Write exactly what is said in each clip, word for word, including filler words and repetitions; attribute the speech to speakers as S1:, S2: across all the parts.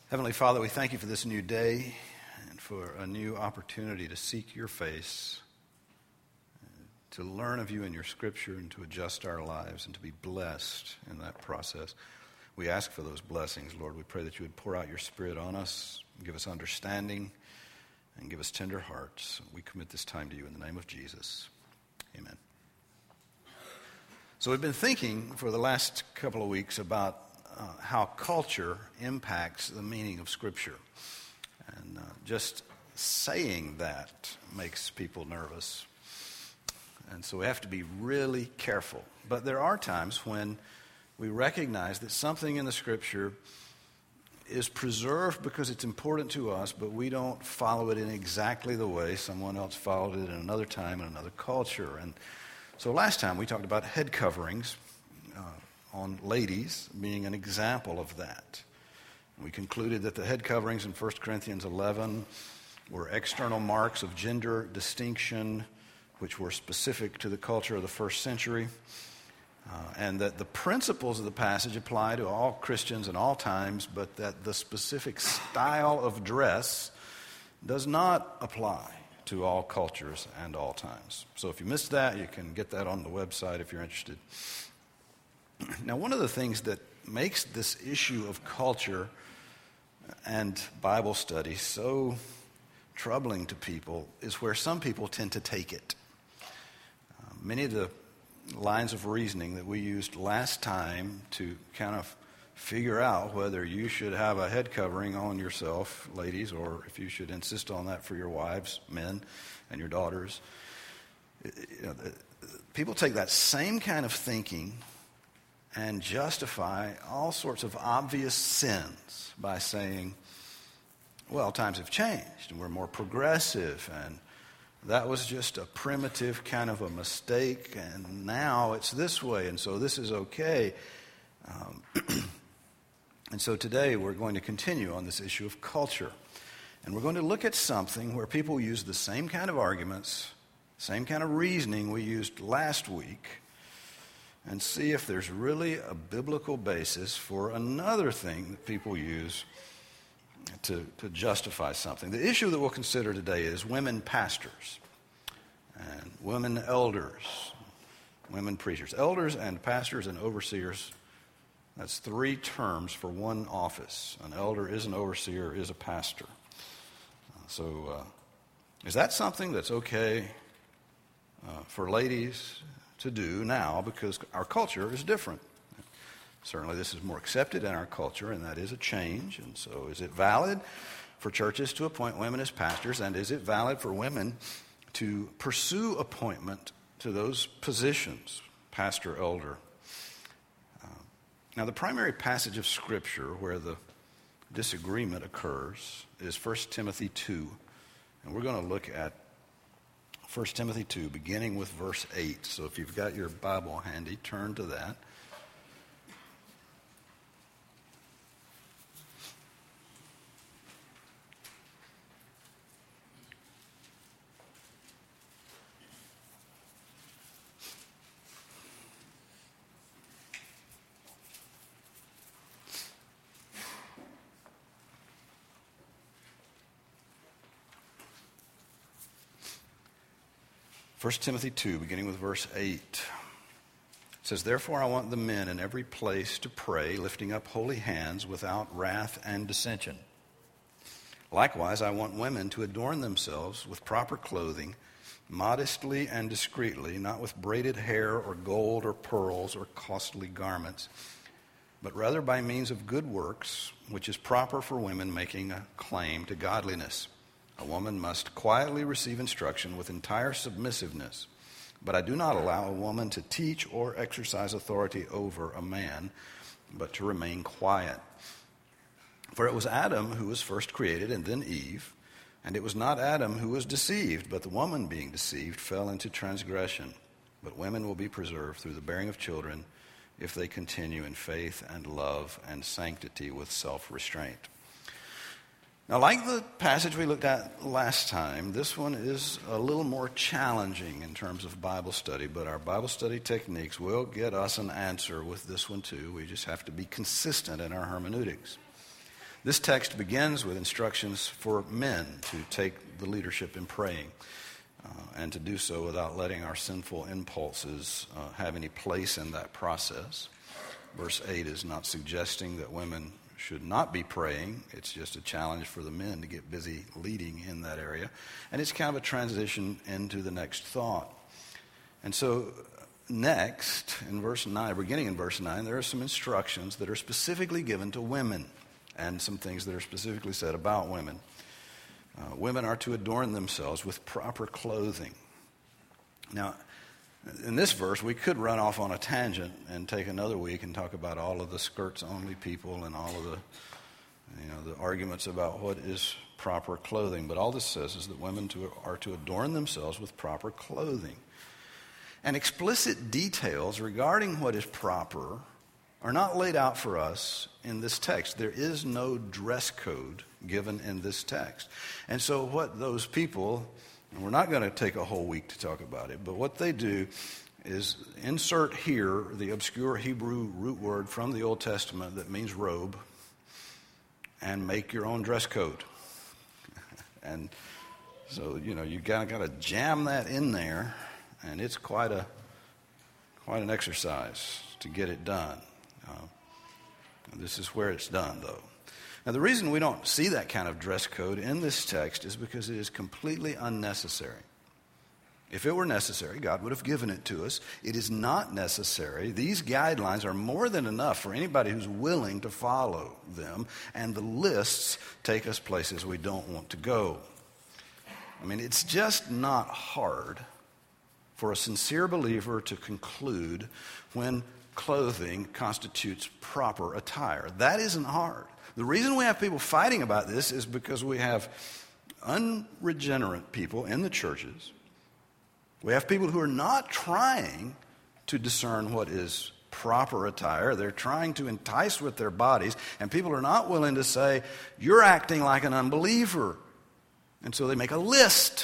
S1: Heavenly Father, we thank you for this new day and for a new opportunity to seek your face, to learn of you in your scripture and to adjust our lives and to be blessed in that process. We ask for those blessings, Lord. We pray that you would pour out your Spirit on us, give us understanding, and give us tender hearts. We commit this time to you in the name of Jesus. Amen. So we've been thinking for the last couple of weeks about Uh, how culture impacts the meaning of Scripture. And uh, just saying that makes people nervous. And so we have to be really careful. But there are times when we recognize that something in the Scripture is preserved because it's important to us, but we don't follow it in exactly the way someone else followed it in another time in another culture. And so last time we talked about head coverings, uh, on ladies being an example of that. We concluded that the head coverings in First Corinthians eleven were external marks of gender distinction, which were specific to the culture of the first century, uh, and that the principles of the passage apply to all Christians in all times, but that the specific style of dress does not apply to all cultures and all times. So if you missed that, you can get that on the website if you're interested. Now, one of the things that makes this issue of culture and Bible study so troubling to people is where some people tend to take it. Uh, many of the lines of reasoning that we used last time to kind of figure out whether you should have a head covering on yourself, ladies, or if you should insist on that for your wives, men, and your daughters. You know, people take that same kind of thinking and justify all sorts of obvious sins by saying, well, times have changed and we're more progressive, and that was just a primitive kind of a mistake, and now it's this way, and so this is okay. Um, and so today we're going to continue on this issue of culture, and we're going to look at something where people use the same kind of arguments, same kind of reasoning we used last week, and see if there's really a biblical basis for another thing that people use to, to justify something. The issue that we'll consider today is women pastors and women elders, women preachers. Elders and pastors and overseers, that's three terms for one office. An elder is an overseer, is a pastor. Uh, so uh, is that something that's okay uh, for ladies to do now, because our culture is different? Certainly this is more accepted in our culture, and that is a change. And so is it valid for churches to appoint women as pastors, and is it valid for women to pursue appointment to those positions, pastor, elder? Uh, now the primary passage of Scripture where the disagreement occurs is First Timothy two, and we're going to look at First Timothy two, beginning with verse eight. So if you've got your Bible handy, turn to that. First Timothy two, beginning with verse eight. It says, "Therefore I want the men in every place to pray, lifting up holy hands without wrath and dissension. Likewise, I want women to adorn themselves with proper clothing, modestly and discreetly, not with braided hair or gold or pearls or costly garments, but rather by means of good works, which is proper for women making a claim to godliness. A woman must quietly receive instruction with entire submissiveness, but I do not allow a woman to teach or exercise authority over a man, but to remain quiet. For it was Adam who was first created, and then Eve, and it was not Adam who was deceived, but the woman being deceived fell into transgression. But women will be preserved through the bearing of children if they continue in faith and love and sanctity with self-restraint." Now, like the passage we looked at last time, this one is a little more challenging in terms of Bible study, but our Bible study techniques will get us an answer with this one too. We just have to be consistent in our hermeneutics. This text begins with instructions for men to take the leadership in praying, uh, and to do so without letting our sinful impulses uh, have any place in that process. Verse eight is not suggesting that women should not be praying. It's just a challenge for the men to get busy leading in that area. And it's kind of a transition into the next thought. And so next, in verse nine, beginning in verse nine, there are some instructions that are specifically given to women and some things that are specifically said about women. Uh, women are to adorn themselves with proper clothing. Now, in this verse, we could run off on a tangent and take another week and talk about all of the skirts-only people and all of the, you know, the arguments about what is proper clothing. But all this says is that women to, are to adorn themselves with proper clothing. And explicit details regarding what is proper are not laid out for us in this text. There is no dress code given in this text. And so what those people, and we're not going to take a whole week to talk about it, but what they do is insert here the obscure Hebrew root word from the Old Testament that means robe, and make your own dress code. And so, you know, you got to jam that in there, and it's quite a quite an exercise to get it done. Uh, this is where it's done, though. Now, the reason we don't see that kind of dress code in this text is because it is completely unnecessary. If it were necessary, God would have given it to us. It is not necessary. These guidelines are more than enough for anybody who's willing to follow them, and the lists take us places we don't want to go. I mean, it's just not hard for a sincere believer to conclude when clothing constitutes proper attire. That isn't hard. The reason we have people fighting about this is because we have unregenerate people in the churches. We have people who are not trying to discern what is proper attire. They're trying to entice with their bodies, and people are not willing to say, you're acting like an unbeliever. And so they make a list.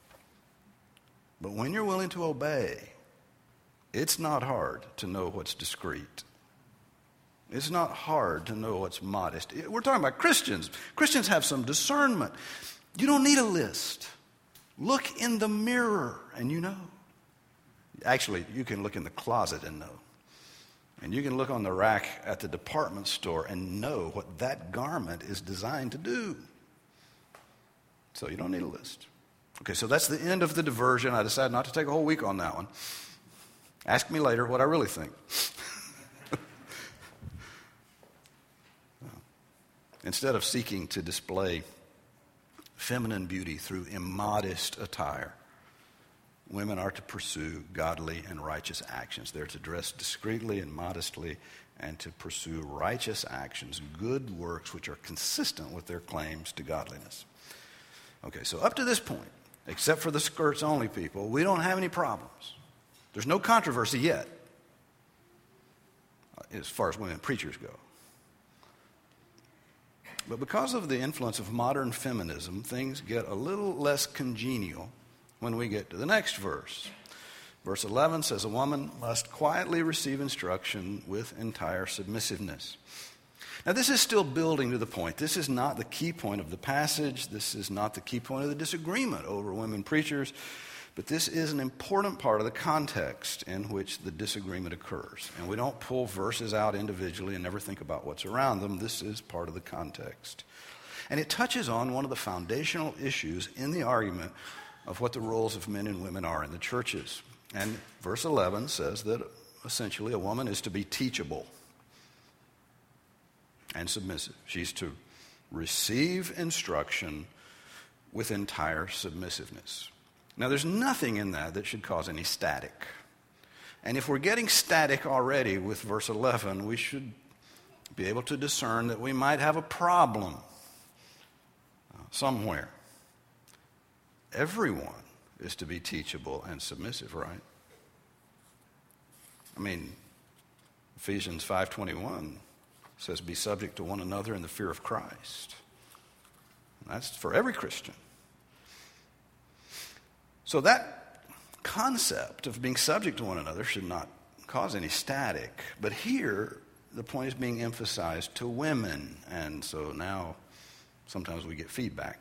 S1: But when you're willing to obey, it's not hard to know what's discreet. It's not hard to know what's modest. We're talking about Christians. Christians have some discernment. You don't need a list. Look in the mirror and you know. Actually, you can look in the closet and know. And you can look on the rack at the department store and know what that garment is designed to do. So you don't need a list. Okay, so that's the end of the diversion. I decided not to take a whole week on that one. Ask me later what I really think. Instead of seeking to display feminine beauty through immodest attire, women are to pursue godly and righteous actions. They're to dress discreetly and modestly and to pursue righteous actions, good works which are consistent with their claims to godliness. Okay, so up to this point, except for the skirts-only people, we don't have any problems. There's no controversy yet, as far as women preachers go. But because of the influence of modern feminism, things get a little less congenial when we get to the next verse. Verse eleven says, a woman must quietly receive instruction with entire submissiveness. Now, this is still building to the point. This is not the key point of the passage. This is not the key point of the disagreement over women preachers. But this is an important part of the context in which the disagreement occurs. And we don't pull verses out individually and never think about what's around them. This is part of the context. And it touches on one of the foundational issues in the argument of what the roles of men and women are in the churches. And verse eleven says that essentially a woman is to be teachable and submissive. She's to receive instruction with entire submissiveness. Now, there's nothing in that that should cause any static. And if we're getting static already with verse eleven, we should be able to discern that we might have a problem somewhere. Everyone is to be teachable and submissive, right? I mean, Ephesians five twenty-one says, be subject to one another in the fear of Christ. And that's for every Christian. So that concept of being subject to one another should not cause any static. But here, the point is being emphasized to women. And so now sometimes we get feedback.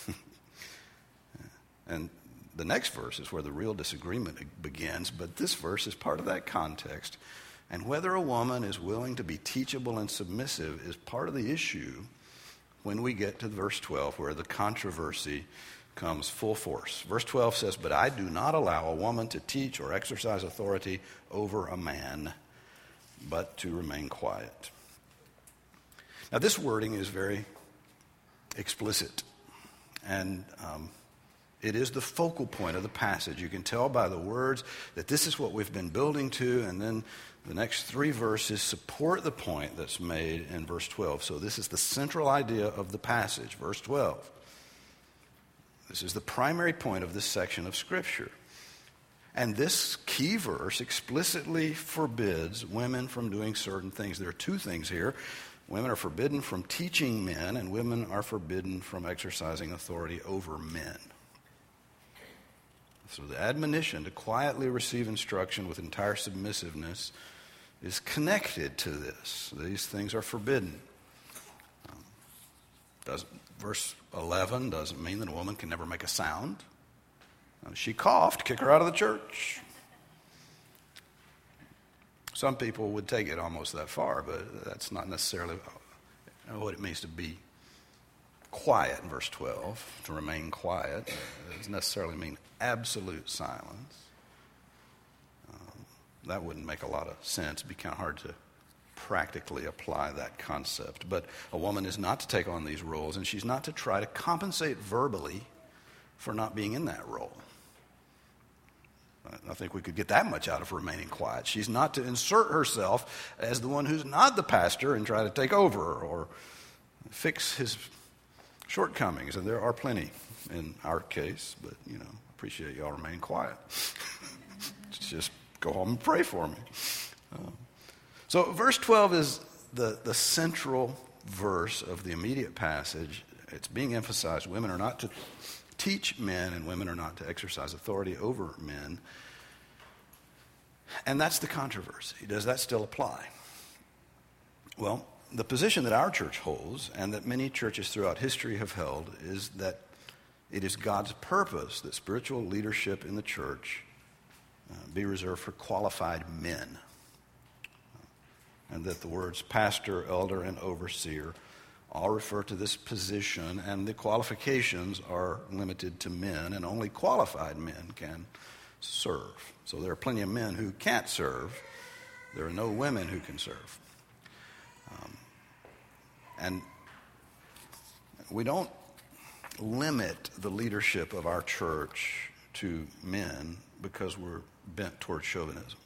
S1: And the next verse is where the real disagreement begins, but this verse is part of that context. And whether a woman is willing to be teachable and submissive is part of the issue when we get to verse twelve, where the controversy comes full force. Verse twelve says, "But I do not allow a woman to teach or exercise authority over a man, but to remain quiet." Now, this wording is very explicit, and um, it is the focal point of the passage. You can tell by the words that this is what we've been building to, and then the next three verses support the point that's made in verse twelve. So this is the central idea of the passage, verse twelve. This is the primary point of this section of Scripture. And this key verse explicitly forbids women from doing certain things. There are two things here. Women are forbidden from teaching men, and women are forbidden from exercising authority over men. So the admonition to quietly receive instruction with entire submissiveness is connected to this. These things are forbidden. Um, doesn't, verse eleven doesn't mean that a woman can never make a sound. Uh, she coughed, kick her out of the church. Some people would take it almost that far, but that's not necessarily what it means to be quiet in verse twelve. To remain quiet doesn't necessarily mean absolute silence. Um, that wouldn't make a lot of sense. It'd be kind of hard to practically apply that concept. But a woman is not to take on these roles, and she's not to try to compensate verbally for not being in that role. I think we could get that much out of remaining quiet. She's not to insert herself as the one who's not the pastor and try to take over or fix his shortcomings. And there are plenty in our case, but, you know, appreciate y'all remaining quiet. Just go home and pray for me. Uh, so verse twelve is the, the central verse of the immediate passage. It's being emphasized. Women are not to teach men, and women are not to exercise authority over men. And that's the controversy. Does that still apply? Well, the position that our church holds, and that many churches throughout history have held, is that it is God's purpose that spiritual leadership in the church uh, be reserved for qualified men. And that the words pastor, elder, and overseer all refer to this position, and the qualifications are limited to men, and only qualified men can serve. So there are plenty of men who can't serve. There are no women who can serve. Um, and we don't limit the leadership of our church to men because we're bent toward chauvinism.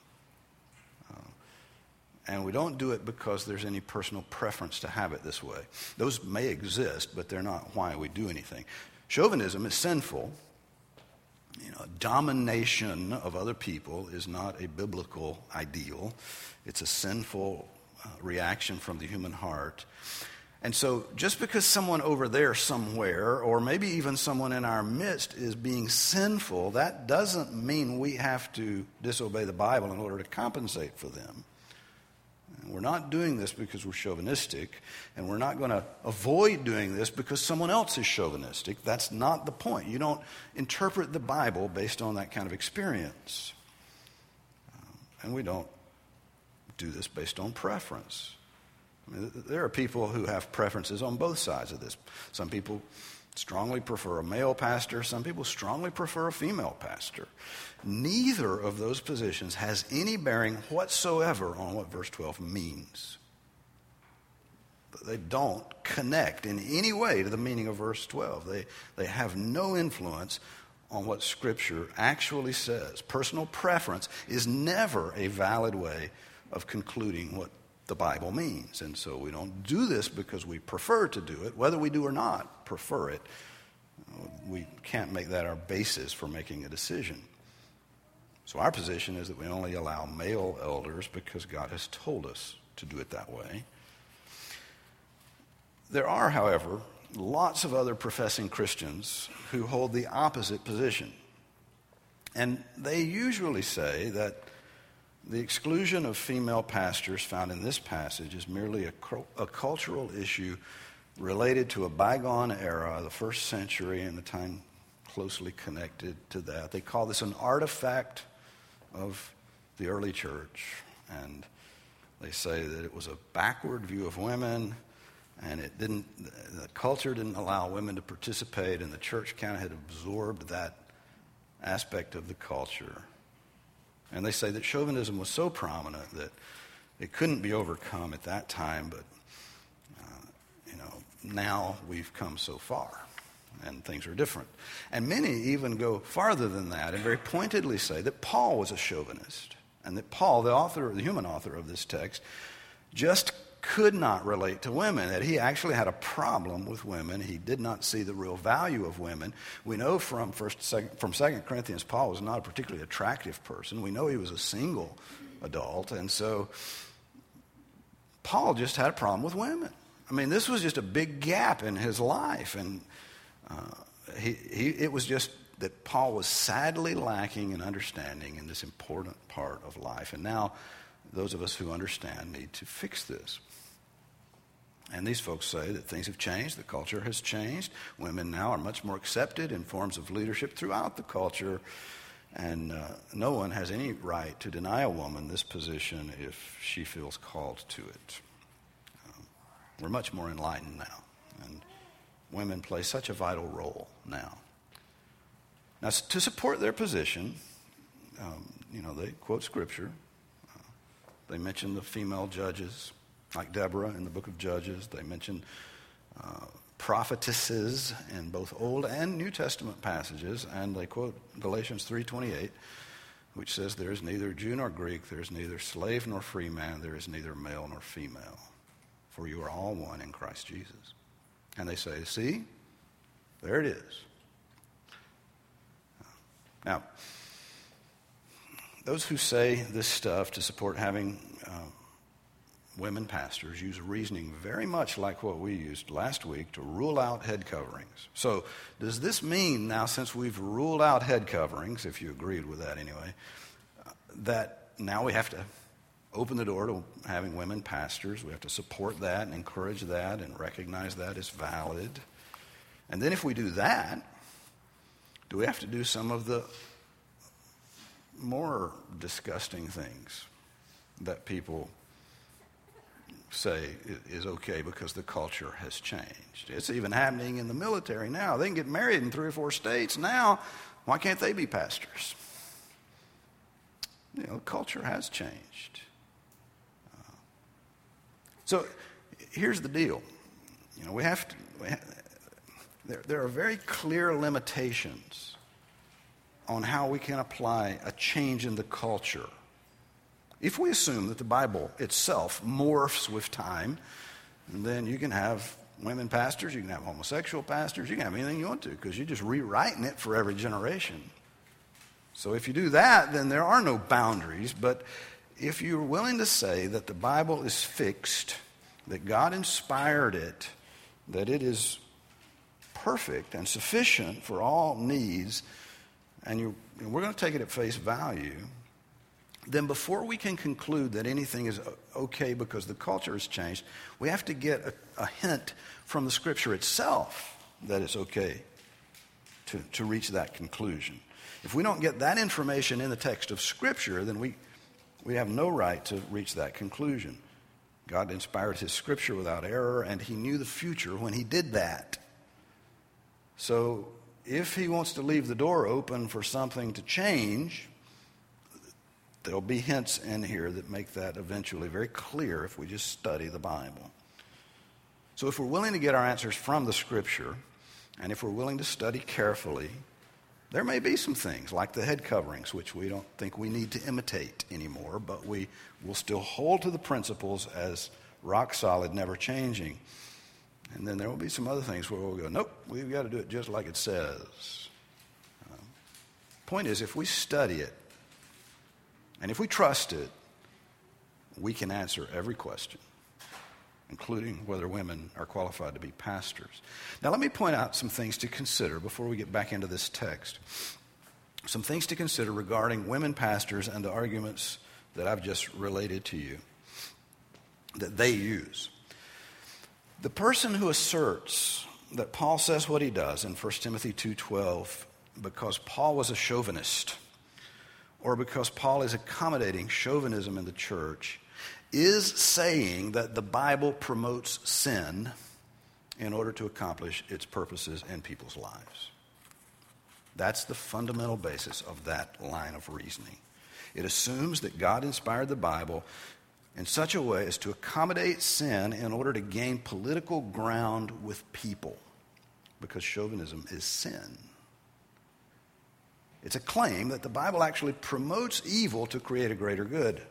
S1: And we don't do it because there's any personal preference to have it this way. Those may exist, but they're not why we do anything. Chauvinism is sinful. You know, domination of other people is not a biblical ideal. It's a sinful uh, reaction from the human heart. And so just because someone over there somewhere, or maybe even someone in our midst, is being sinful, that doesn't mean we have to disobey the Bible in order to compensate for them. We're not doing this because we're chauvinistic, and we're not going to avoid doing this because someone else is chauvinistic. That's not the point. You don't interpret the Bible based on that kind of experience. Um, and we don't do this based on preference. I mean, there are people who have preferences on both sides of this. Some people strongly prefer a male pastor. Some people strongly prefer a female pastor. Neither of those positions has any bearing whatsoever on what verse twelve means. They don't connect in any way to the meaning of verse twelve. They, they have no influence on what Scripture actually says. Personal preference is never a valid way of concluding what the Bible means. And so we don't do this because we prefer to do it. Whether we do or not prefer it, we can't make that our basis for making a decision. So our position is that we only allow male elders because God has told us to do it that way. There are, however, lots of other professing Christians who hold the opposite position. And they usually say that The exclusion of female pastors found in this passage is merely a, a cultural issue related to a bygone era, the first century, and the time closely connected to that. They call this an artifact of the early church, and they say that it was a backward view of women, and it didn't. The culture didn't allow women to participate, and the church kind of had absorbed that aspect of the culture. And they say that chauvinism was so prominent that it couldn't be overcome at that time, but uh, you know, now we've come so far, and things are different. And many even go farther than that and very pointedly say that Paul was a chauvinist, and that Paul, the author, the human author of this text, just could not relate to women, that he actually had a problem with women. He did not see the real value of women. We know from first, second, from Second Corinthians, Paul was not a particularly attractive person. We know he was a single adult, and so Paul just had a problem with women. I mean, this was just a big gap in his life, and uh, he, he, it was just that Paul was sadly lacking in understanding in this important part of life. And now, those of us who understand need to fix this. And these folks say that things have changed, the culture has changed. Women now are much more accepted in forms of leadership throughout the culture, and uh, no one has any right to deny a woman this position if she feels called to it. Um, we're much more enlightened now, and women play such a vital role now. Now, to support their position, um, you know, they quote Scripture. Uh, they mention the female judges, like Deborah in the book of Judges. They mention uh, prophetesses in both Old and New Testament passages, and they quote Galatians three twenty-eight, which says, "There is neither Jew nor Greek, there is neither slave nor free man, there is neither male nor female, for you are all one in Christ Jesus." And they say, see, there it is. Now, those who say this stuff to support having uh, women pastors use reasoning very much like what we used last week to rule out head coverings. So does this mean now, since we've ruled out head coverings, if you agreed with that anyway, uh, that now we have to open the door to having women pastors? We have to support that and encourage that and recognize that as valid? And then if we do that, do we have to do some of the more disgusting things that people say is okay because the culture has changed? It's even happening in the military now. They can get married in three or four states now. Why can't they be pastors? You know, the culture has changed. Uh, so here's the deal. You know, we have to. We have, there, there are very clear limitations on how we can apply a change in the culture. If we assume that the Bible itself morphs with time, then you can have women pastors, you can have homosexual pastors, you can have anything you want to, because you're just rewriting it for every generation. So if you do that, then there are no boundaries. But if you're willing to say that the Bible is fixed, that God inspired it, that it is perfect and sufficient for all needs, and you, and we're going to take it at face value, then before we can conclude that anything is okay because the culture has changed, we have to get a, a hint from the Scripture itself that it's okay to, to reach that conclusion. If we don't get that information in the text of Scripture, then we, we have no right to reach that conclusion. God inspired His Scripture without error, and He knew the future when He did that. So if He wants to leave the door open for something to change, there'll be hints in here that make that eventually very clear if we just study the Bible. So if we're willing to get our answers from the Scripture, and if we're willing to study carefully, there may be some things like the head coverings, which we don't think we need to imitate anymore, but we will still hold to the principles as rock solid, never changing. And then there will be some other things where we'll go, nope, we've got to do it just like it says. Um, point is, if we study it, and if we trust it, we can answer every question, including whether women are qualified to be pastors. Now, let me point out some things to consider before we get back into this text. Some things to consider regarding women pastors and the arguments that I've just related to you that they use. The person who asserts that Paul says what he does in First Timothy two twelve because Paul was a chauvinist or because Paul is accommodating chauvinism in the church is saying that the Bible promotes sin in order to accomplish its purposes in people's lives. That's the fundamental basis of that line of reasoning. It assumes that God inspired the Bible in such a way as to accommodate sin in order to gain political ground with people, because chauvinism is sin. It's a claim that the Bible actually promotes evil to create a greater good.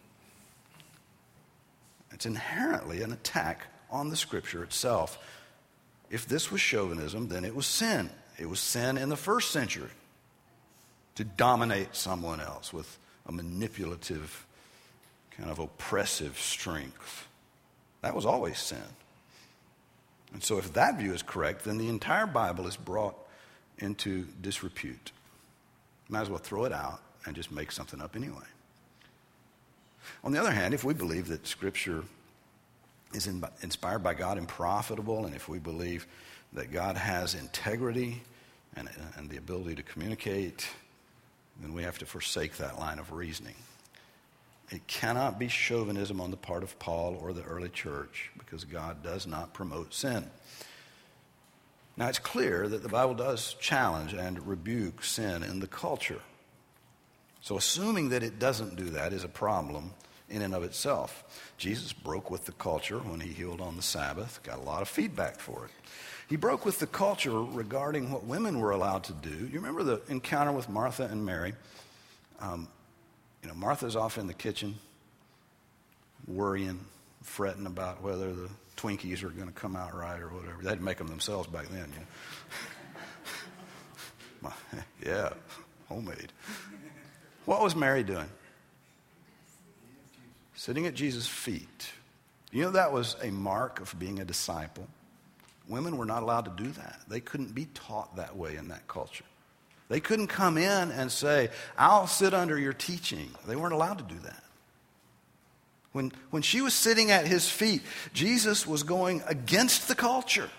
S1: It's inherently an attack on the Scripture itself. If this was chauvinism, then it was sin. It was sin in the first century to dominate someone else with a manipulative, kind of oppressive strength. That was always sin. And so if that view is correct, then the entire Bible is brought into disrepute. Might as well throw it out and just make something up anyway. On the other hand, if we believe that Scripture is in, inspired by God and profitable, and if we believe that God has integrity and, and the ability to communicate, then we have to forsake that line of reasoning. It cannot be chauvinism on the part of Paul or the early church, because God does not promote sin. Now, it's clear that the Bible does challenge and rebuke sin in the culture. So assuming that it doesn't do that is a problem in and of itself. Jesus broke with the culture when he healed on the Sabbath, got a lot of feedback for it. He broke with the culture regarding what women were allowed to do. You remember the encounter with Martha and Mary? Um, you know, Martha's off in the kitchen, worrying, fretting about whether the Twinkies are going to come out right or whatever. They had to make them themselves back then, you know. Yeah, homemade. What was Mary doing? Sitting at Jesus' feet. You know, that was a mark of being a disciple. Women were not allowed to do that. They couldn't be taught that way in that culture. They couldn't come in and say, I'll sit under your teaching. They weren't allowed to do that. When, when she was sitting at his feet, Jesus was going against the culture.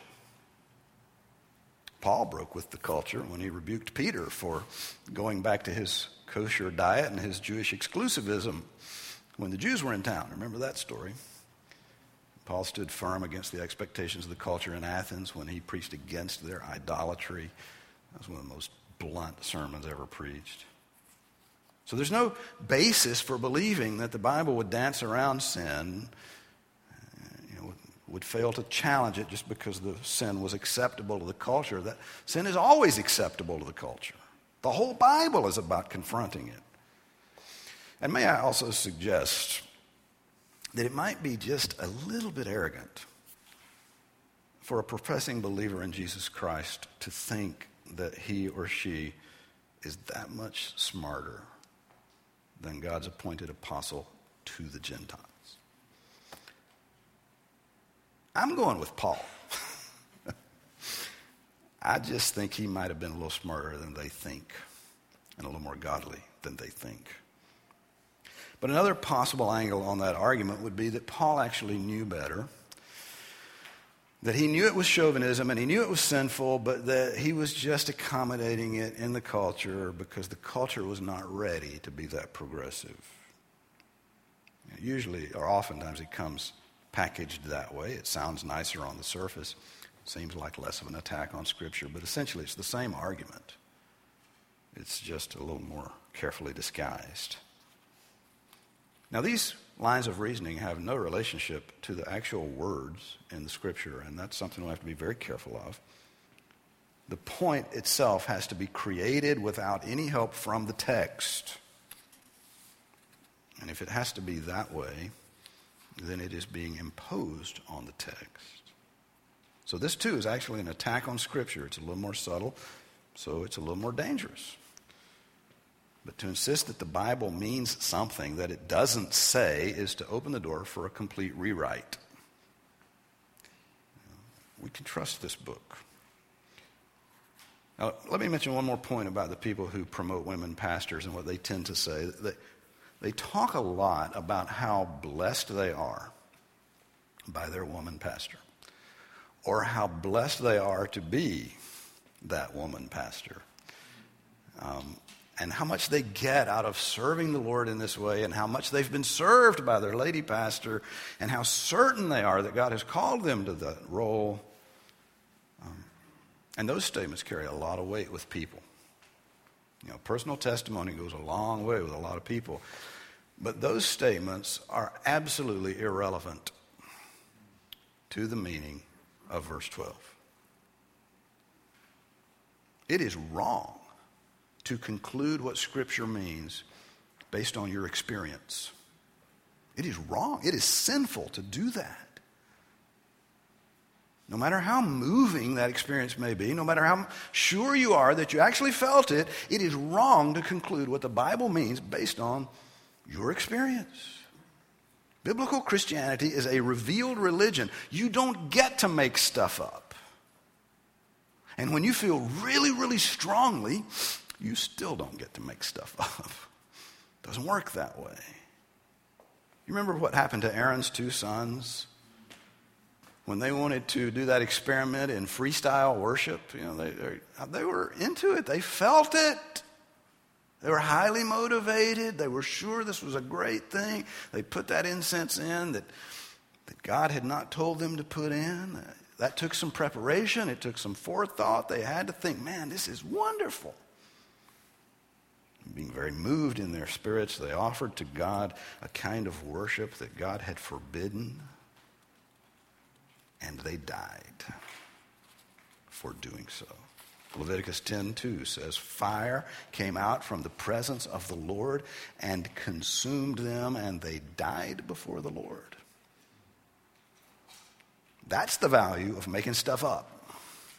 S1: Paul broke with the culture when he rebuked Peter for going back to his kosher diet and his Jewish exclusivism when the Jews were in town. Remember that story? Paul stood firm against the expectations of the culture in Athens when he preached against their idolatry. That was one of the most blunt sermons ever preached. So there's no basis for believing that the Bible would dance around sin, you know, would fail to challenge it just because the sin was acceptable to the culture. That sin is always acceptable to the culture. The whole Bible is about confronting it. And may I also suggest that it might be just a little bit arrogant for a professing believer in Jesus Christ to think that he or she is that much smarter than God's appointed apostle to the Gentiles. I'm going with Paul. I just think he might have been a little smarter than they think and a little more godly than they think. But another possible angle on that argument would be that Paul actually knew better, that he knew it was chauvinism and he knew it was sinful, but that he was just accommodating it in the culture because the culture was not ready to be that progressive. Usually, or oftentimes, it comes packaged that way. It sounds nicer on the surface. It seems like less of an attack on Scripture, but essentially it's the same argument. It's just a little more carefully disguised. Now, these lines of reasoning have no relationship to the actual words in the Scripture, and that's something we have to be very careful of. The point itself has to be created without any help from the text. And if it has to be that way, then it is being imposed on the text. So this, too, is actually an attack on Scripture. It's a little more subtle, so it's a little more dangerous. But to insist that the Bible means something that it doesn't say is to open the door for a complete rewrite. We can trust this book. Now, let me mention one more point about the people who promote women pastors and what they tend to say. They, they talk a lot about how blessed they are by their woman pastor, or how blessed they are to be that woman pastor, um, and how much they get out of serving the Lord in this way, and how much they've been served by their lady pastor, and how certain they are that God has called them to that role. Um, and those statements carry a lot of weight with people. You know, personal testimony goes a long way with a lot of people. But those statements are absolutely irrelevant to the meaning of verse twelve. It is wrong to conclude what Scripture means based on your experience. It is wrong. It is sinful to do that. No matter how moving that experience may be, no matter how sure you are that you actually felt it, it is wrong to conclude what the Bible means based on your experience. Biblical Christianity is a revealed religion. You don't get to make stuff up. And when you feel really, really strongly, you still don't get to make stuff up. It doesn't work that way. You remember what happened to Aaron's two sons? When they wanted to do that experiment in freestyle worship, you know, they, they were into it. They felt it. They were highly motivated. They were sure this was a great thing. They put that incense in that, that God had not told them to put in. That took some preparation. It took some forethought. They had to think, man, this is wonderful. Being very moved in their spirits, they offered to God a kind of worship that God had forbidden. And they died for doing so. Leviticus ten two says, fire came out from the presence of the Lord and consumed them, and they died before the Lord. That's the value of making stuff up.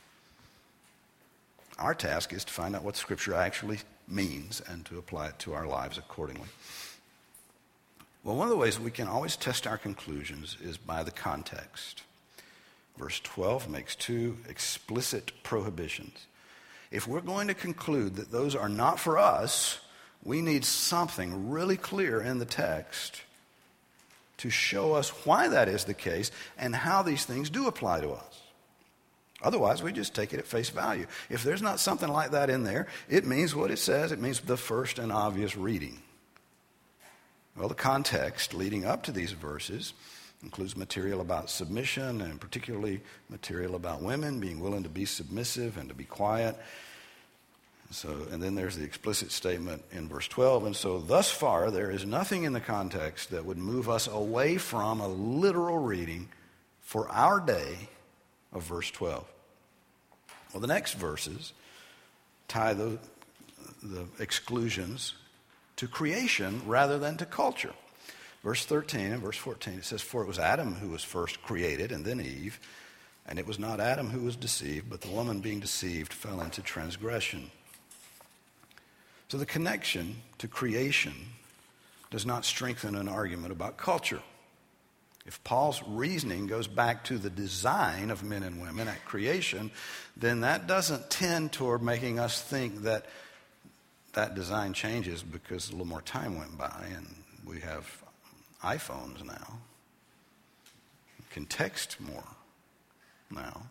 S1: Our task is to find out what Scripture actually means and to apply it to our lives accordingly. Well, one of the ways we can always test our conclusions is by the context. Verse twelve makes two explicit prohibitions. If we're going to conclude that those are not for us, we need something really clear in the text to show us why that is the case and how these things do apply to us. Otherwise, we just take it at face value. If there's not something like that in there, it means what it says. It means the first and obvious reading. Well, the context leading up to these verses includes material about submission, and particularly material about women being willing to be submissive and to be quiet. So, and then there's the explicit statement in verse twelve. And so thus far, there is nothing in the context that would move us away from a literal reading for our day of verse twelve. Well, the next verses tie the, the exclusions to creation rather than to culture. Verse thirteen and verse fourteen, it says, for it was Adam who was first created, and then Eve. And it was not Adam who was deceived, but the woman being deceived fell into transgression. So the connection to creation does not strengthen an argument about culture. If Paul's reasoning goes back to the design of men and women at creation, then that doesn't tend toward making us think that that design changes because a little more time went by and we have iPhones now. You can text more now.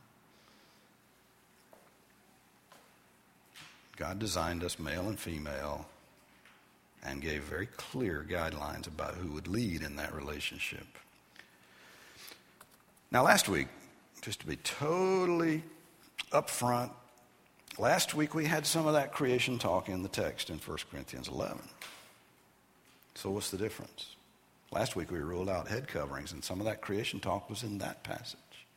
S1: God designed us male and female and gave very clear guidelines about who would lead in that relationship. Now, last week, just to be totally upfront, last week we had some of that creation talk in the text in First Corinthians eleven. So what's the difference? Last week we ruled out head coverings, and some of that creation talk was in that passage.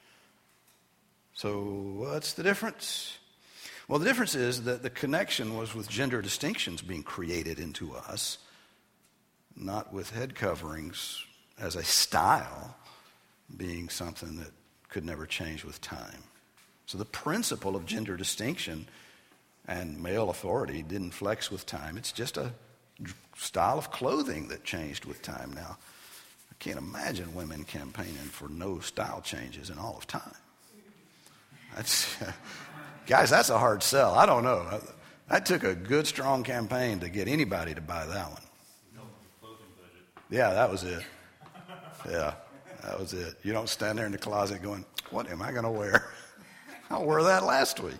S1: So what's the difference? Well, the difference is that the connection was with gender distinctions being created into us, not with head coverings as a style being something that could never change with time. So the principle of gender distinction and male authority didn't flex with time. It's just a style of clothing that changed with time. Now, I can't imagine women campaigning for no style changes in all of time. That's, guys, that's a hard sell. I don't know. That took a good, strong campaign to get anybody to buy that one.
S2: No, clothing
S1: Yeah, that was it. Yeah, that was it. You don't stand there in the closet going, what am I going to wear? I wore that last week.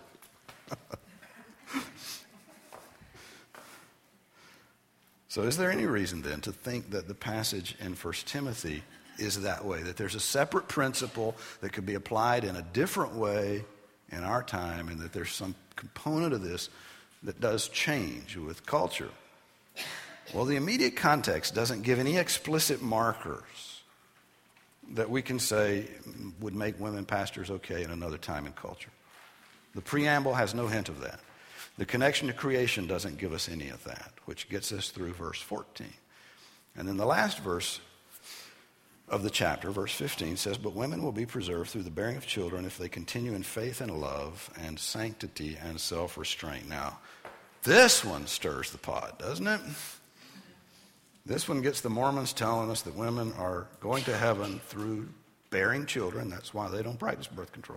S1: So is there any reason then to think that the passage in First Timothy is that way, that there's a separate principle that could be applied in a different way in our time, and that there's some component of this that does change with culture? Well, the immediate context doesn't give any explicit markers that we can say would make women pastors okay in another time and culture. The preamble has no hint of that. The connection to creation doesn't give us any of that, which gets us through verse fourteen. And then the last verse of the chapter, verse fifteen, says, but women will be preserved through the bearing of children if they continue in faith and love and sanctity and self-restraint. Now, this one stirs the pot, doesn't it? This one gets the Mormons telling us that women are going to heaven through bearing children. That's why they don't practice birth control.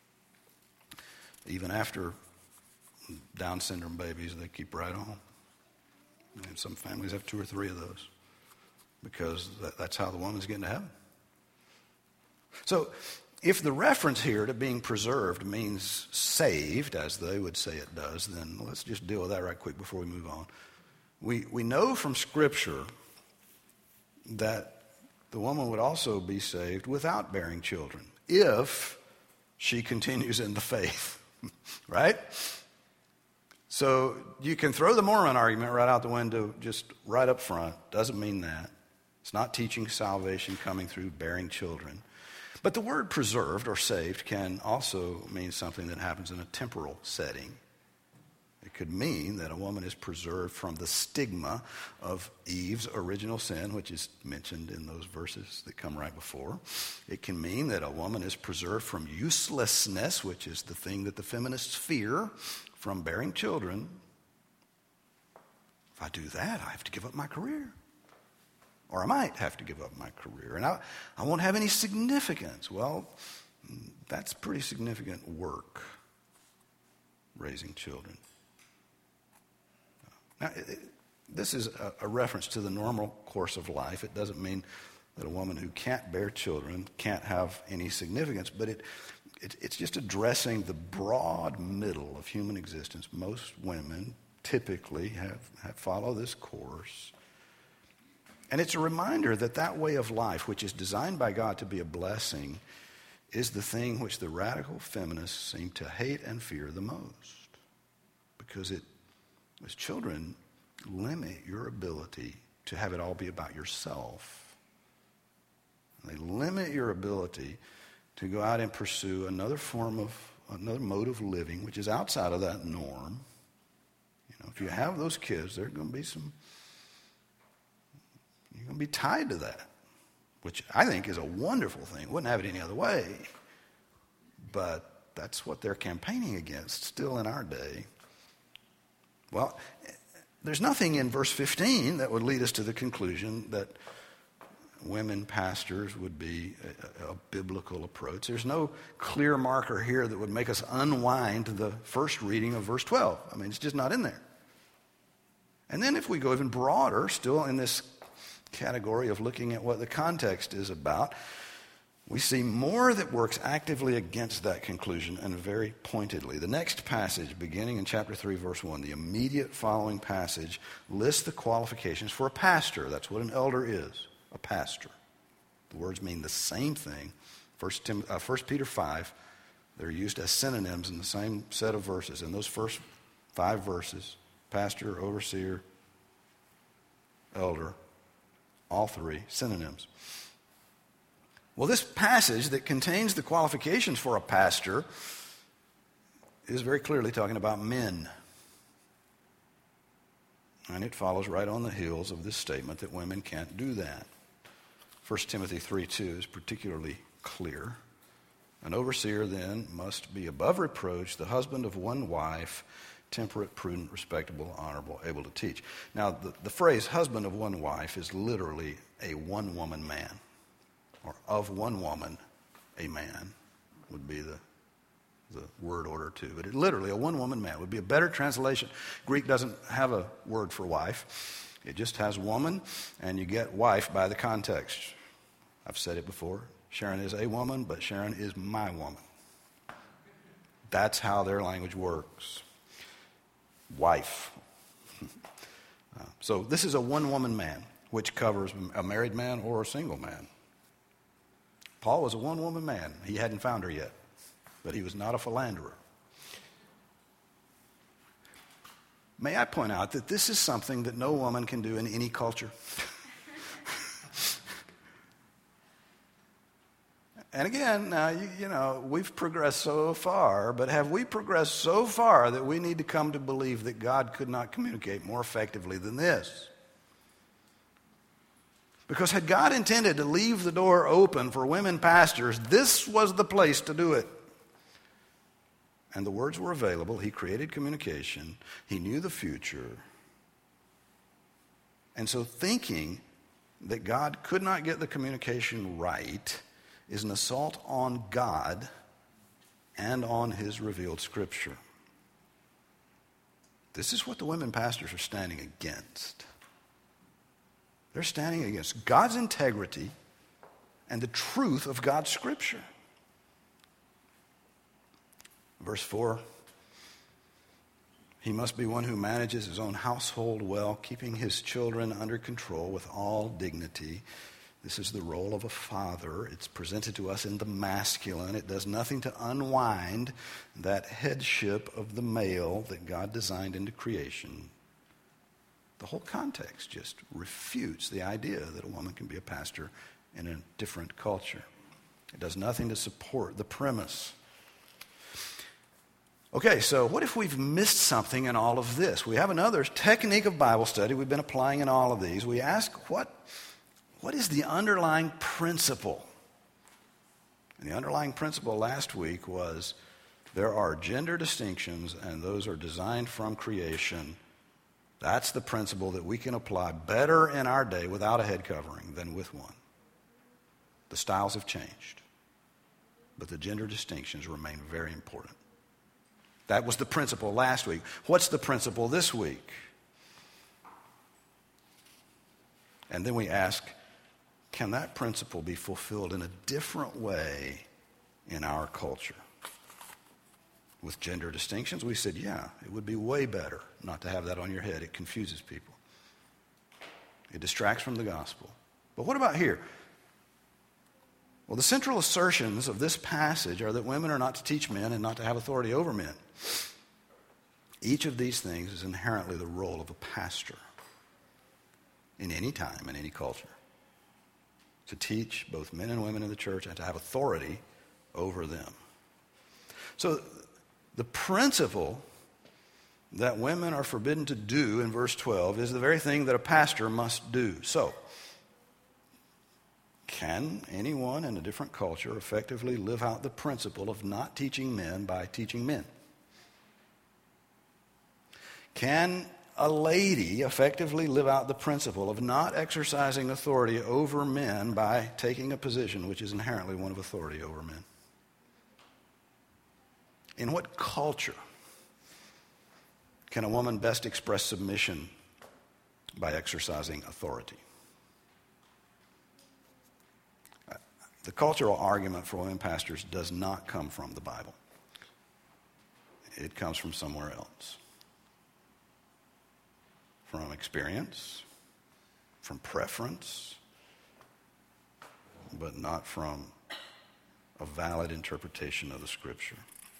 S1: Even after Down syndrome babies, they keep right on. And some families have two or three of those because that, that's how the woman's getting to heaven. So if the reference here to being preserved means saved, as they would say it does, then let's just deal with that right quick before we move on. We, we know from Scripture that the woman would also be saved without bearing children if she continues in the faith, right? So you can throw the Mormon argument right out the window just right up front. Doesn't mean that. It's not teaching salvation coming through bearing children. But the word preserved or saved can also mean something that happens in a temporal setting. It could mean that a woman is preserved from the stigma of Eve's original sin, which is mentioned in those verses that come right before. It can mean that a woman is preserved from uselessness, which is the thing that the feminists fear, from bearing children. If I do that, I have to give up my career. Or I might have to give up my career. And I, I won't have any significance. Well, that's pretty significant work, raising children. Now, it, this is a, a reference to the normal course of life. It doesn't mean that a woman who can't bear children can't have any significance, but it, it it's just addressing the broad middle of human existence. Most women typically have, have follow this course. And it's a reminder that that way of life, which is designed by God to be a blessing, is the thing which the radical feminists seem to hate and fear the most. Because it, as children, limit your ability to have it all be about yourself. They limit your ability to go out and pursue another form of, another mode of living, which is outside of that norm. You know, if you have those kids, there's going to be some, you're going to be tied to that, which I think is a wonderful thing. Wouldn't have it any other way. But that's what they're campaigning against still in our day. Well, there's nothing in verse fifteen that would lead us to the conclusion that women pastors would be a, a biblical approach. There's no clear marker here that would make us unwind the first reading of verse twelve. I mean, it's just not in there. And then if we go even broader, still in this category of looking at what the context is about, we see more that works actively against that conclusion, and very pointedly. The next passage, beginning in chapter three, verse one, the immediate following passage, lists the qualifications for a pastor. That's what an elder is, a pastor. The words mean the same thing. First, Tim, uh, First Peter five, they're used as synonyms in the same set of verses. In those first five verses, pastor, overseer, elder, all three synonyms. Well, this passage that contains the qualifications for a pastor is very clearly talking about men. And it follows right on the heels of this statement that women can't do that. First Timothy three two is particularly clear. An overseer then must be above reproach, the husband of one wife, temperate, prudent, respectable, honorable, able to teach. Now, the, the phrase husband of one wife is literally a one-woman man. Or of one woman, a man would be the, the word order too. But it literally, a one-woman man would be a better translation. Greek doesn't have a word for wife. It just has woman, and you get wife by the context. I've said it before. Sharon is a woman, but Sharon is my woman. That's how their language works. Wife. uh, so this is a one-woman man, which covers a married man or a single man. Paul was a one-woman man. He hadn't found her yet, but he was not a philanderer. May I point out that this is something that no woman can do in any culture. And again, now, you, you know, we've progressed so far, but have we progressed so far that we need to come to believe that God could not communicate more effectively than this? Because had God intended to leave the door open for women pastors, this was the place to do it. And the words were available. He created communication. He knew the future. And so thinking that God could not get the communication right is an assault on God and on his revealed scripture. This is what the women pastors are standing against. They're standing against God's integrity and the truth of God's scripture. Verse four, he must be one who manages his own household well, keeping his children under control with all dignity. This is the role of a father. It's presented to us in the masculine. It does nothing to unwind that headship of the male that God designed into creation. The whole context just refutes the idea that a woman can be a pastor in a different culture. It does nothing to support the premise. Okay, so what if we've missed something in all of this? We have another technique of Bible study we've been applying in all of these. We ask, what, what is the underlying principle? And the underlying principle last week was there are gender distinctions, and those are designed from creation. That's the principle that we can apply better in our day without a head covering than with one. The styles have changed, but the gender distinctions remain very important. That was the principle last week. What's the principle this week? And then we ask, can that principle be fulfilled in a different way in our culture? With gender distinctions, we said, yeah, it would be way better not to have that on your head. It confuses people. It distracts from the gospel. But what about here? Well, the central assertions of this passage are that women are not to teach men and not to have authority over men. Each of these things is inherently the role of a pastor in any time, in any culture. To teach both men and women in the church and to have authority over them. So the principle that women are forbidden to do in verse twelve is the very thing that a pastor must do. So, can anyone in a different culture effectively live out the principle of not teaching men by teaching men? Can a lady effectively live out the principle of not exercising authority over men by taking a position which is inherently one of authority over men? In what culture can a woman best express submission by exercising authority? The cultural argument for women pastors does not come from the Bible. It comes from somewhere else. From experience, from preference, but not from a valid interpretation of the Scripture.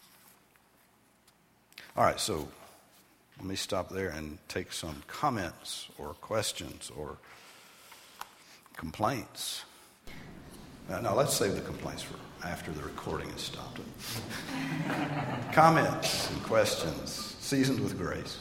S1: All right, so let me stop there and take some comments or questions or complaints. Now, now let's save the complaints for after the recording has stopped. Comments and questions, seasoned with grace.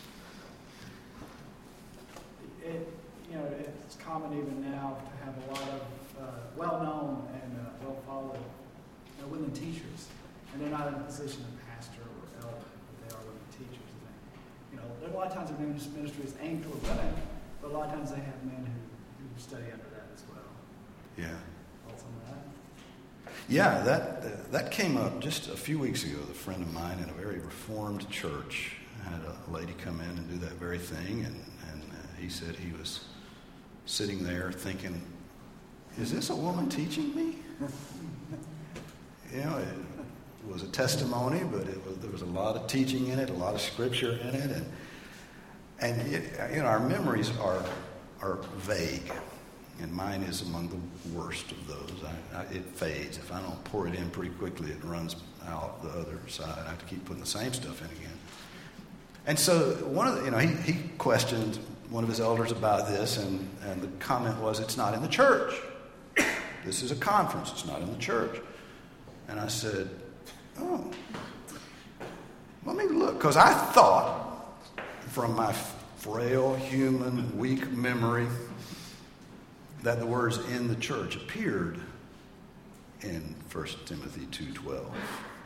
S2: It, you know, it's common even now to have a lot of uh, well-known and uh, well-followed you know, women teachers, and they're not in a position of pastor or elder, but they are women teachers. And they, you know, there are a lot of times the ministry is aimed toward women, but a lot of times they have men who, who study under that as well.
S1: Yeah.
S2: Thoughts on that?
S1: Yeah, that uh, that came up just a few weeks ago. A friend of mine in a very reformed church had a lady come in and do that very thing, and, and uh, he said he was sitting there thinking, is this a woman teaching me? You know, it was a testimony, but it was, there was a lot of teaching in it, a lot of scripture in it, and and it, you know, our memories are are vague, and mine is among the worst of those. I, I, it fades. If I don't pour it in pretty quickly, it runs out the other side. I have to keep putting the same stuff in again. And so one of the, you know, he, he questioned one of his elders about this, and, and the comment was, it's not in the church. This is a conference. It's not in the church. And I said, oh, let me look. Because I thought, from my frail, human, weak memory, that the words in the church appeared in First Timothy two twelve.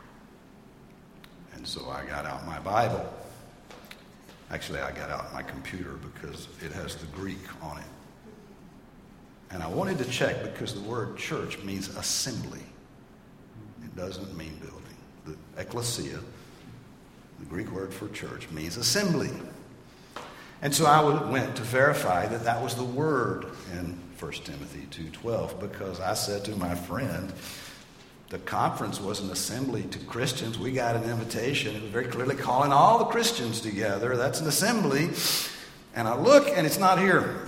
S1: And so I got out my Bible. Actually, I got out my computer because it has the Greek on it. And I wanted to check because the word church means assembly. It doesn't mean building. The ecclesia, the Greek word for church, means assembly. And so I went to verify that that was the word in First Timothy two twelve, because I said to my friend, the conference was an assembly to Christians. We got an invitation. It was very clearly calling all the Christians together. That's an assembly. And I look, and it's not here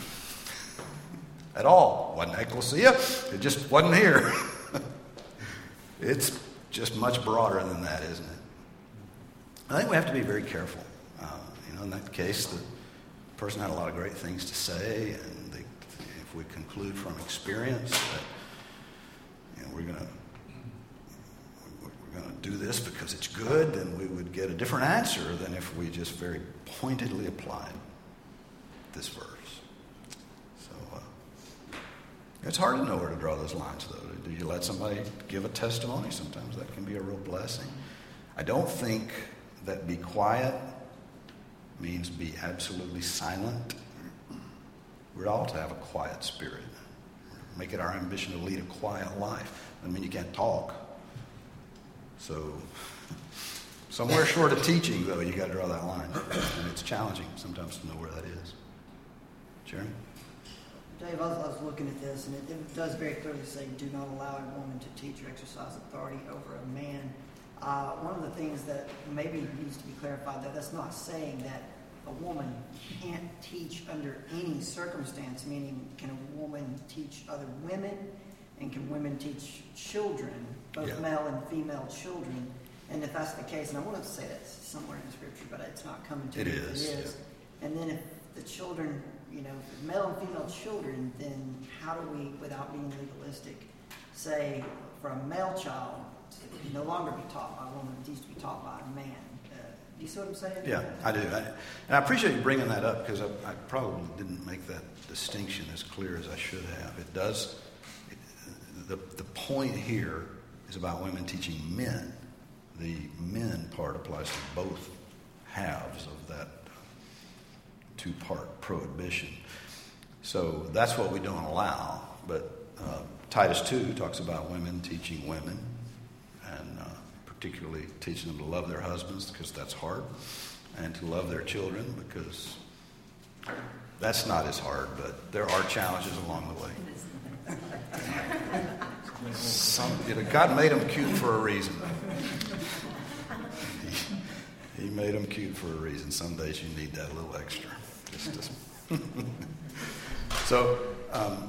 S1: at all. It wasn't ecclesia. It just wasn't here. It's just much broader than that, isn't it? I think we have to be very careful. Uh, you know, in that case, the person had a lot of great things to say, and they, if we conclude from experience that, you know, we're going to we're going to do this because it's good, then we would get a different answer than if we just very pointedly applied this verse. So uh, it's hard to know where to draw those lines, though. Do you let somebody give a testimony? Sometimes that can be a real blessing. I don't think that be quiet means be absolutely silent. We're all to have a quiet spirit. Make it our ambition to lead a quiet life. I mean, you can't talk. So somewhere short of teaching, though, you got to draw that line. And it's challenging sometimes to know where that is. Jeremy?
S3: Dave, I was, I was looking at this, and it, it does very clearly say, do not allow a woman to teach or exercise authority over a man. Uh, one of the things that maybe needs to be clarified, that that's not saying that a woman can't teach under any circumstance, meaning can a woman teach other women, and can women teach children, both yeah. male and female children? And if that's the case, and I wanted to say that somewhere in the scripture, but it's not coming to
S1: it
S3: me.
S1: Is,
S3: it is. Yeah. And then if the children, you know, male and female children, then how do we, without being legalistic, say for a male child, no longer be taught by a woman, it needs to be taught by a man? Uh, do you see what I'm saying?
S1: Yeah, I do. I, and I appreciate you bringing that up, because I, I probably didn't make that distinction as clear as I should have. It does, it, the, the point here is about women teaching men. The men part applies to both halves of that two-part prohibition. So that's what we don't allow. But uh, Titus two talks about women teaching women, and uh, particularly teaching them to love their husbands, because that's hard, and to love their children, because that's not as hard, but there are challenges along the way. Some, you know, God made them cute for a reason. He, he made them cute for a reason. Some days you need that little extra. Just, just so, um,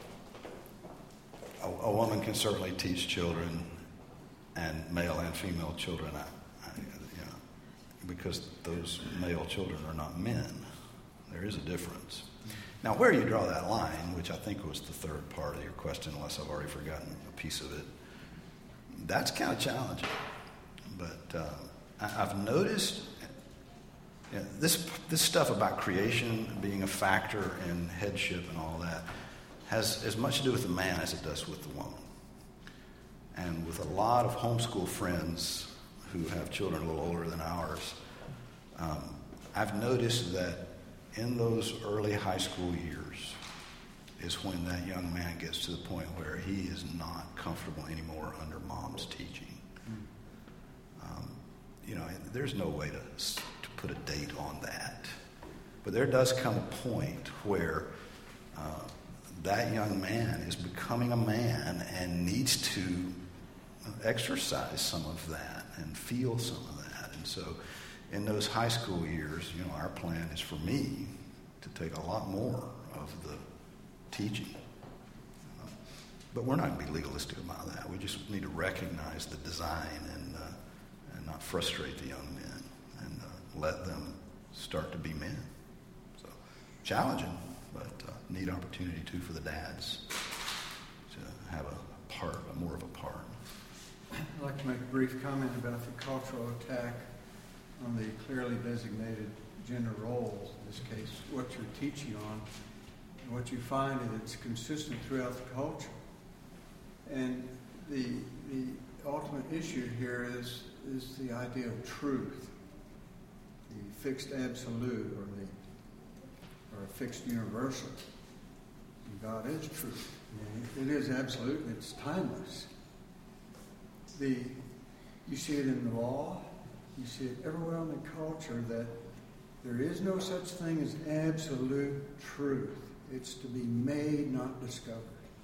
S1: a, a woman can certainly teach children, and male and female children, I, I, you know, because those male children are not men. There is a difference. Now, where you draw that line, which I think was the third part of your question, unless I've already forgotten a piece of it, that's kind of challenging. But uh, I, I've noticed you know, this this stuff about creation being a factor in headship and all that has as much to do with the man as it does with the woman. And with a lot of homeschool friends who have children a little older than ours, um, I've noticed that in those early high school years is when that young man gets to the point where he is not comfortable anymore under mom's teaching. Um, you know, there's no way to, to put a date on that. But there does come a point where uh, that young man is becoming a man and needs to exercise some of that and feel some of that. And so in those high school years, you know, our plan is for me to take a lot more of the teaching. Uh, but we're not going to be legalistic about that. We just need to recognize the design and, uh, and not frustrate the young men and uh, let them start to be men. So challenging, but uh, neat opportunity too for the dads to have a part, a more of a part.
S4: I'd like to make a brief comment about the cultural attack on the clearly designated gender roles, in this case, what you're teaching on. And what you find is it's consistent throughout the culture. And the the ultimate issue here is, is the idea of truth, the fixed absolute or the or a fixed universal. And God is truth. I mean, it is absolute and it's timeless. The, you see it in the law, you see it everywhere in the culture that there is no such thing as absolute truth. It's to be made, not discovered.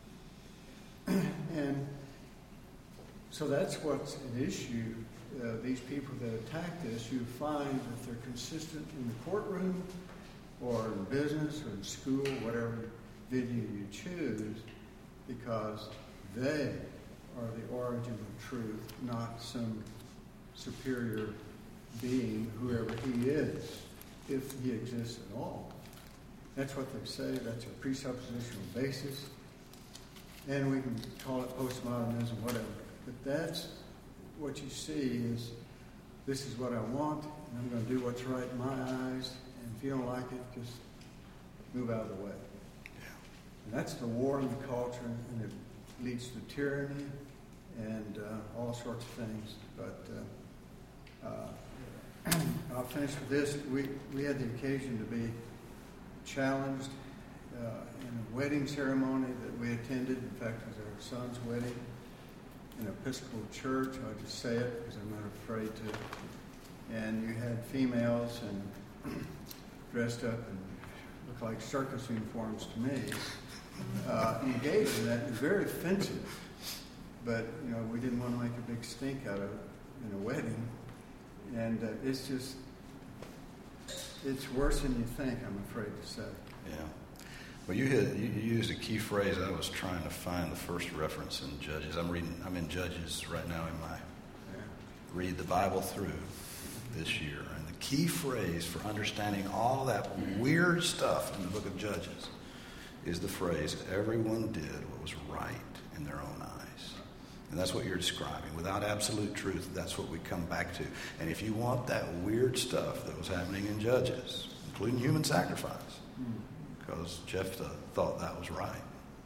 S4: And so that's what's at issue. Uh, these people that attack this, you find that they're consistent in the courtroom or in business or in school, whatever venue you choose, because they are the origin of truth, not some superior being, whoever he is, if he exists at all. That's what they say. That's a presuppositional basis. And we can call it postmodernism, whatever. But that's what you see is, this is what I want, and I'm going to do what's right in my eyes, and if you don't like it, just move out of the way.
S1: Yeah.
S4: And that's the war in the culture, and it leads to tyranny and uh, all sorts of things. But uh, uh, I'll finish with this. We, we had the occasion to be challenged uh, in a wedding ceremony that we attended. In fact, it was our son's wedding in an Episcopal church. I'll just say it because I'm not afraid to. And you had females and dressed up and looked like circus uniforms to me, uh, engaged in that. It was very offensive. But, you know, we didn't want to make a big stink out of it in a wedding. And uh, it's just, it's worse than you think, I'm afraid to say.
S1: Yeah. Well, you, hit, you used a key phrase. I was trying to find the first reference in Judges. I'm reading. I'm in Judges right now in my
S4: Yeah.
S1: read the Bible through this year. And the key phrase for understanding all that weird stuff in the book of Judges is the phrase, everyone did what was right in their own eyes. And that's what you're describing. Without absolute truth, that's what we come back to. And if you want that weird stuff that was happening in Judges, including human sacrifice, because Jephthah thought that was right.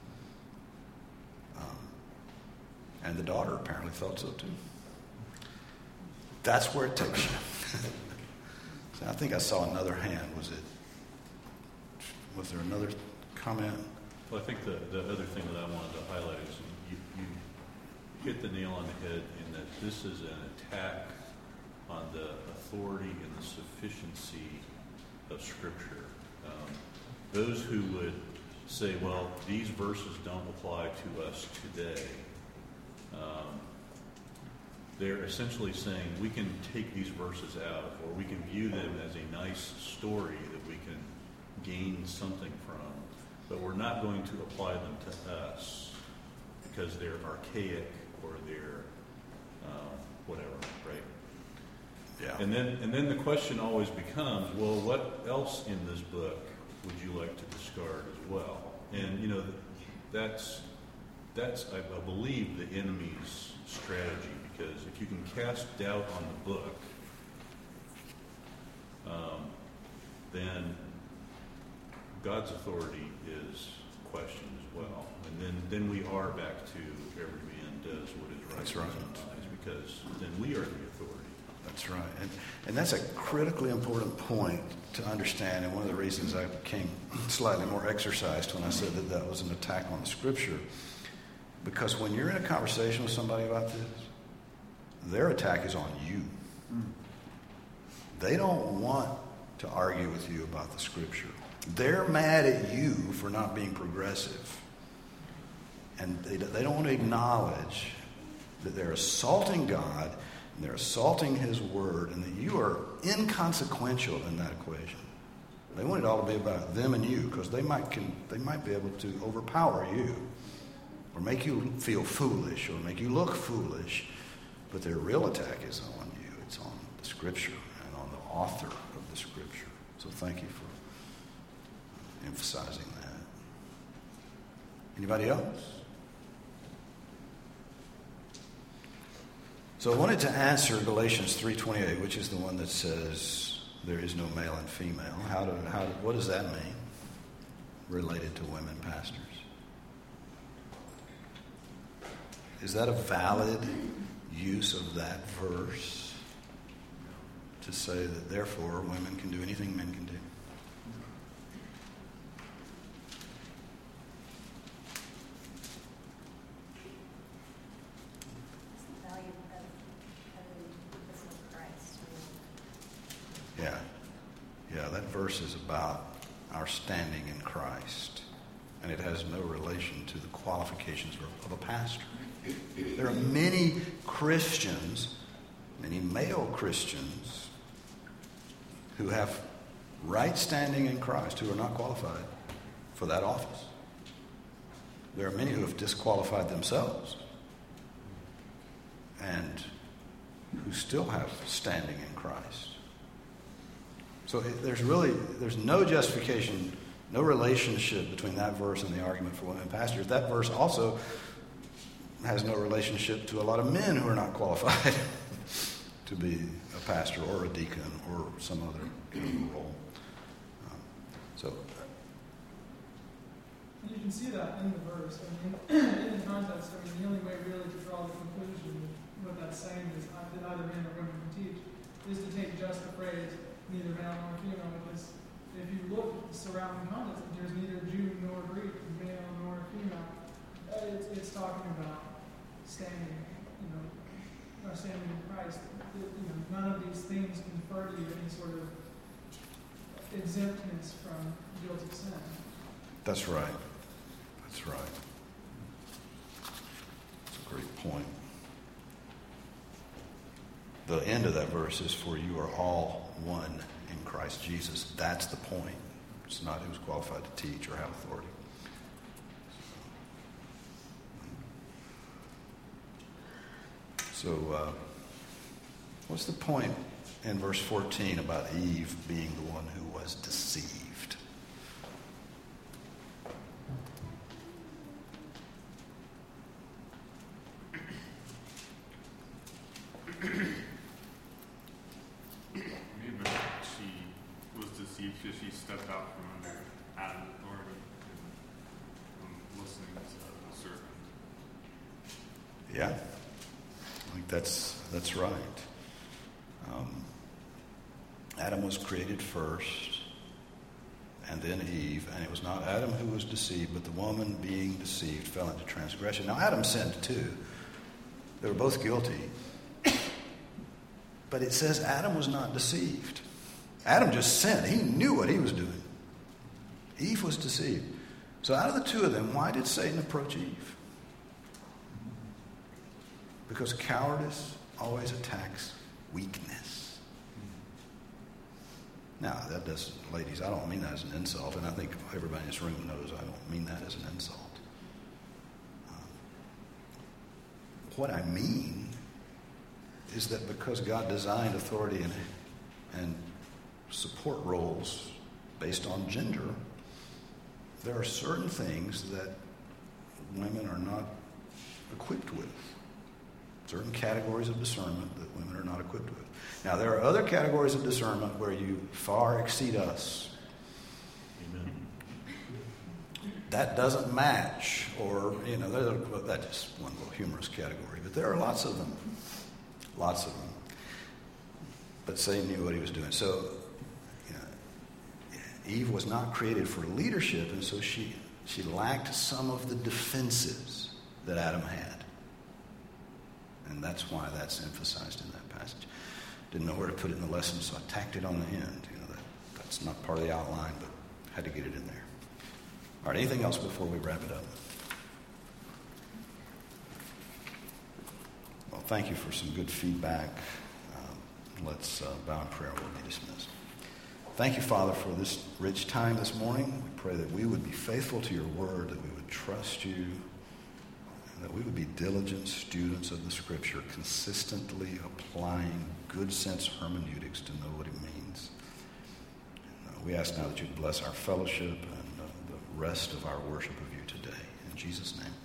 S1: Um, and the daughter apparently thought so too. That's where it takes you. So I think I saw another hand. Was it? Was there another comment?
S5: Well, I think the, the other thing that I wanted to highlight is you, you hit the nail on the head in that this is an attack on the authority and the sufficiency of Scripture. Um, those who would say, well, these verses don't apply to us today, um, they're essentially saying we can take these verses out, or we can view them as a nice story that we can gain something from, but we're not going to apply them to us because they're archaic or they're um, whatever, right?
S1: Yeah.
S5: And then, and then the question always becomes, well, what else in this book would you like to discard as well? And you know, that's that's I, I believe the enemy's strategy, because if you can cast doubt on the book, um, then God's authority is questioned as well. And then, then we are back to every man does what is right
S1: That's
S5: in
S1: right.
S5: his own eyes, because then we are the authority.
S1: That's right. And, and that's a critically important point to understand, and one of the reasons I became slightly more exercised when I said that that was an attack on the Scripture. Because when you're in a conversation with somebody about this, their attack is on you. Mm. They don't want to argue with you about the Scripture. They're mad at you for not being progressive. And they, they don't want to acknowledge that they're assaulting God, and they're assaulting His Word, and that you are inconsequential in that equation. They want it all to be about them and you, because they might can, they might be able to overpower you, or make you feel foolish, or make you look foolish. But their real attack is on you. It's on the Scripture and on the author of the Scripture. So thank you for emphasizing that. Anybody else? So I wanted to answer Galatians three twenty-eight, which is the one that says there is no male and female. How do, how do, what does that mean related to women pastors? Is that a valid use of that verse to say that therefore women can do anything men can do? Yeah. Yeah, that verse is about our standing in Christ. And it has no relation to the qualifications of a pastor. There are many Christians, many male Christians, who have right standing in Christ who are not qualified for that office. There are many who have disqualified themselves and who still have standing in Christ. So it, there's really, there's no justification, no relationship between that verse and the argument for women pastors. That verse also has no relationship to a lot of men who are not qualified to be a pastor or a deacon or some other role. Um, so,
S6: you can see that in the verse. I mean, in the context, I mean, the only way really to draw the conclusion what that's saying is that either men or women can teach is to take just the phrase neither male nor female, because if you look at the surrounding context, there's neither Jew nor Greek, male nor female. It's, it's talking about standing, you know, or standing in Christ. You know, none of these things confer to you any sort of exemptness from guilt of sin.
S1: That's right. That's right. That's a great point. The end of that verse is, for you are all one in Christ Jesus. That's the point. It's not who's qualified to teach or have authority. So, uh, what's the point in verse fourteen about Eve being the one who was deceived?
S7: Maybe she was deceived because she stepped out from under Adam's authority and um, listening to the serpent.
S1: Yeah. I think that's that's right. Um, Adam was created first, and then Eve, and it was not Adam who was deceived, but the woman being deceived fell into transgression. Now, Adam sinned too. They were both guilty. But it says Adam was not deceived. Adam just sinned. He knew what he was doing. Eve was deceived. So out of the two of them, why did Satan approach Eve? Because cowardice always attacks weakness. Now, that doesn't, ladies, I don't mean that as an insult, and I think everybody in this room knows I don't mean that as an insult. Um, what I mean is that because God designed authority and, and support roles based on gender, there are certain things that women are not equipped with. Certain categories of discernment that women are not equipped with. Now, there are other categories of discernment where you far exceed us.
S5: Amen.
S1: That doesn't match, or, you know, that's just one little humorous category, but there are lots of them. Lots of them. But Satan knew what he was doing. So, you know, Eve was not created for leadership, and so she, she lacked some of the defenses that Adam had. And that's why that's emphasized in that passage. Didn't know where to put it in the lesson, so I tacked it on the end. You know, that It's not part of the outline, but had to get it in there. All right, anything else before we wrap it up? Well, thank you for some good feedback. Um, let's uh, bow in prayer and we'll be dismissed. Thank you, Father, for this rich time this morning. We pray that we would be faithful to your word, that we would trust you, and that we would be diligent students of the Scripture, consistently applying good sense hermeneutics to know what it means. And, uh, we ask now that you bless our fellowship and uh, the rest of our worship of you today. In Jesus' name.